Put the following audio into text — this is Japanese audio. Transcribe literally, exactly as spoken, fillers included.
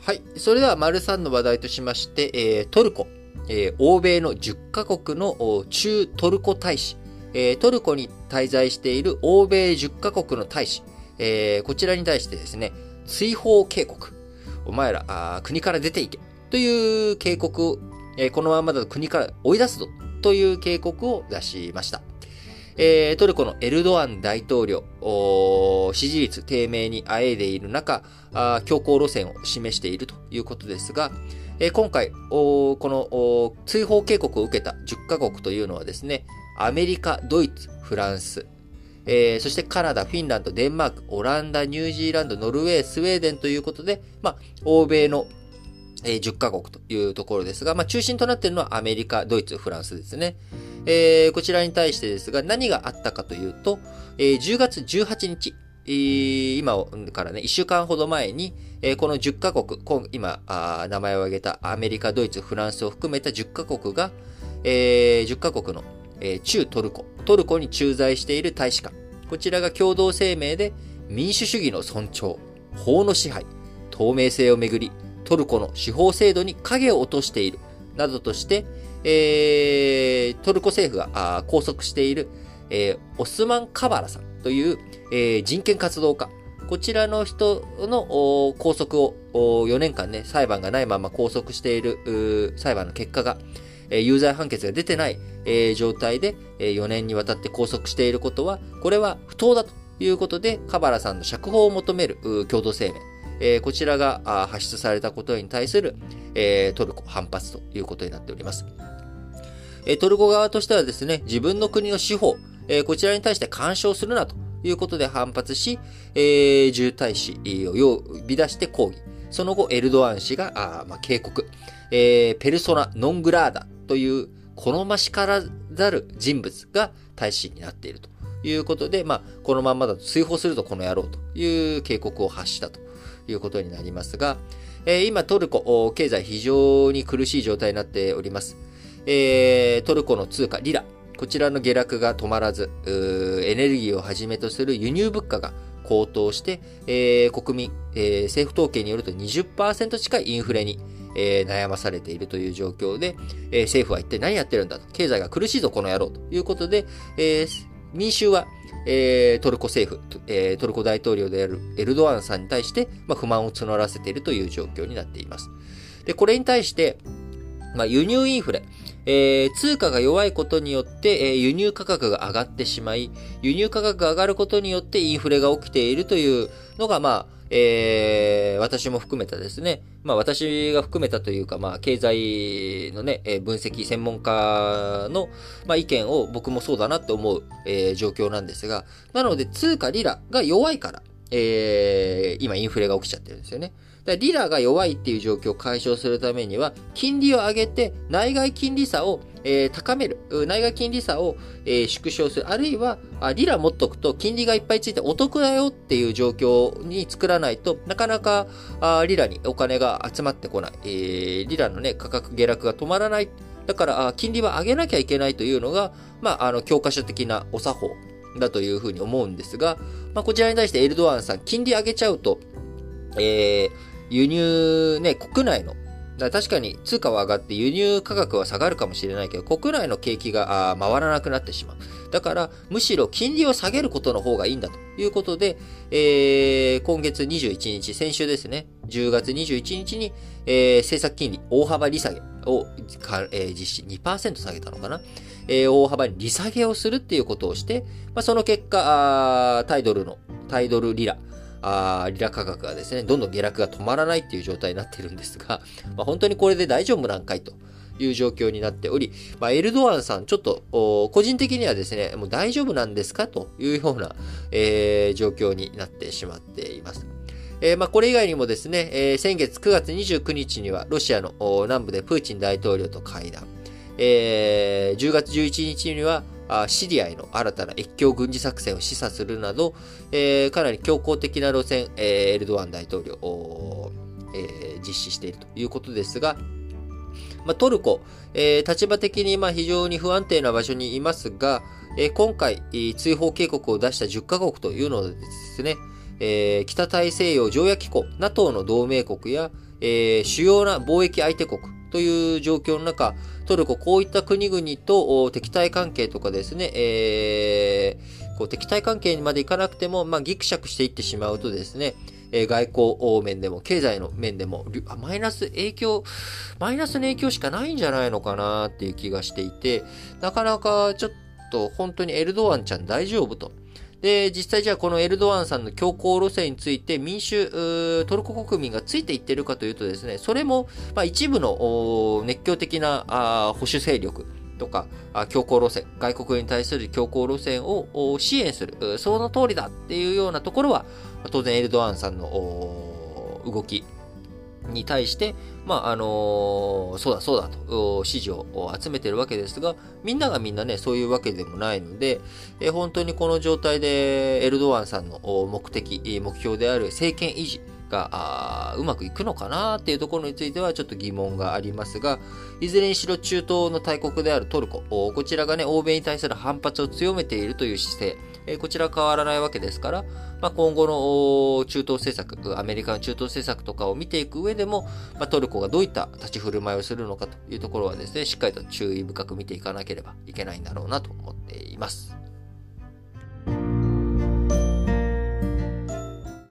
はい。それでは、丸さんの話題としまして、えー、トルコ、えー、欧米のじゅっカ国の駐トルコ大使、えー、トルコに滞在している欧米じゅっカ国の大使、えー、こちらに対してですね、追放警告。お前ら、あ国から出ていけ。という警告を、えー、このままだと国から追い出すぞ。という警告を出しました。えー、トルコのエルドアン大統領、支持率低迷にあえいでいる中、強硬路線を示しているということですが、えー、今回、この追放警告を受けたじゅっカ国というのはですね、アメリカ、ドイツ、フランス、えー、そしてカナダ、フィンランド、デンマーク、オランダ、ニュージーランド、ノルウェー、スウェーデンということで、まあ、欧米のじゅっカ国というところですが、まあ、中心となっているのはアメリカ、ドイツ、フランスですね。えー、こちらに対してですが、何があったかというと、えー、じゅうがつじゅうはちにち、えー、今からね、いっしゅうかんほど前に、えー、このじゅっカ国、今あ、名前を挙げたアメリカ、ドイツ、フランスを含めたじゅっカ国が、えー、じゅっカ国の、えー、駐トルコ、トルコに駐在している大使館、こちらが共同声明で、民主主義の尊重、法の支配、透明性をめぐり、トルコの司法制度に影を落としている、などとして、えー、トルコ政府が拘束している、えー、オスマン・カバラさんという、えー、人権活動家、こちらの人の拘束をよねんかんね、裁判がないまま拘束している裁判の結果が、えー、有罪判決が出てない、えー、状態で、えー、よねんにわたって拘束していることは、これは不当だということで、カバラさんの釈放を求める共同声明、えー、こちらが発出されたことに対する、えー、トルコ反発ということになっております。えー、トルコ側としてはですね、自分の国の司法、えー、こちらに対して干渉するなということで反発し、えー、駐大使を呼び出して抗議。その後、エルドアン氏が、あまあ、警告、えー、ペルソナ・ノン・グラーダという好ましからざる人物が大使になっているということで、まあ、このまんまだと追放するとこの野郎という警告を発したということになりますが、えー、今トルコ、経済非常に苦しい状態になっております。えー、トルコの通貨、リラ。こちらの下落が止まらず、エネルギーをはじめとする輸入物価が高騰して、えー、国民、えー、政府統計によると にじゅっパーセント 近いインフレに、えー、悩まされているという状況で、えー、政府は一体何やってるんだと。経済が苦しいぞ、この野郎ということで、えー、民衆は、えー、トルコ政府、えー、トルコ大統領であるエルドアンさんに対して、まあ、不満を募らせているという状況になっています。で、これに対して、まあ、輸入インフレ、えー、通貨が弱いことによって、えー、輸入価格が上がってしまい、輸入価格が上がることによってインフレが起きているというのが、まあ、えー、私も含めたですね。まあ、私が含めたというか、まあ、経済のね、えー、分析専門家の、まあ、意見を僕もそうだなって思う、えー、状況なんですが、なので、通貨リラが弱いから、えー、今インフレが起きちゃってるんですよね。だリラが弱いっていう状況を解消するためには、金利を上げて内外金利差を、えー、高める。内外金利差を、えー、縮小する。あるいはあ、リラ持っとくと金利がいっぱいついてお得だよっていう状況に作らないとなかなかあリラにお金が集まってこない。えー、リラのね、価格下落が止まらない。だから、あ金利は上げなきゃいけないというのが、まあ、あの、教科書的なお作法だというふうに思うんですが、まあ、こちらに対してエルドアンさん、金利上げちゃうと、えー、輸入ね、国内の、だ確かに通貨は上がって輸入価格は下がるかもしれないけど、国内の景気が回らなくなってしまう。だから、むしろ金利を下げることの方がいいんだということで、えー、今月にじゅういちにち、先週ですね、じゅうがつにじゅういちにちに、えー、政策金利大幅利下げを、えー、実施 にパーセント 下げたのかな、えー、大幅に利下げをするっていうことをして、まあ、その結果、あタイドルの、タイドルリラ、あリラ価格がですね、どんどん下落が止まらないっていう状態になっているんですが、まあ、本当にこれで大丈夫なんかいという状況になっており、まあ、エルドアンさん、ちょっと、個人的にはですね、もう大丈夫なんですかというような、えー、状況になってしまっています。えー、まあ、これ以外にもですね、えー、先月くがつにじゅうくにちにはロシアの南部でプーチン大統領と会談、えー、じゅうがつじゅういちにちにはシリアへの新たな越境軍事作戦を示唆するなど、えー、かなり強硬的な路線、えー、エルドアン大統領を、えー、実施しているということですが、まあ、トルコ、えー、立場的にまあ非常に不安定な場所にいますが、えー、今回、追放警告を出したじゅっカ国というのはですね、えー、北大西洋条約機構 ナトー の同盟国や、 えー、主要な貿易相手国という状況の中、トルコこういった国々と敵対関係とかですね、えー、こう敵対関係にまでいかなくても、まあ、ギクシャクしていってしまうとですね、えー、外交面でも経済の面でもマイナス影響、マイナスの影響しかないんじゃないのかなっていう気がしていて、なかなかちょっと本当にエルドアンちゃん大丈夫と。で、実際じゃあこのエルドアンさんの強硬路線について民主、トルコ国民がついていってるかというとですね、それも、まあ、一部の熱狂的な保守勢力とか強硬路線、外国に対する強硬路線を支援する、その通りだっていうようなところは、当然エルドアンさんの動きに対して、まあ、あのー、そうだそうだと支持を集めてるわけですが、みんながみんなね、そういうわけでもないので、え本当にこの状態でエルドアンさんの目的、目標である政権維持がうまくいくのかなっていうところについてはちょっと疑問がありますが、いずれにしろ中東の大国であるトルコ、こちらがね、欧米に対する反発を強めているという姿勢、こちらは変わらないわけですから、まあ、今後の中東政策、アメリカの中東政策とかを見ていく上でも、まあ、トルコがどういった立ち振る舞いをするのかというところはですね、しっかりと注意深く見ていかなければいけないんだろうなと思っています。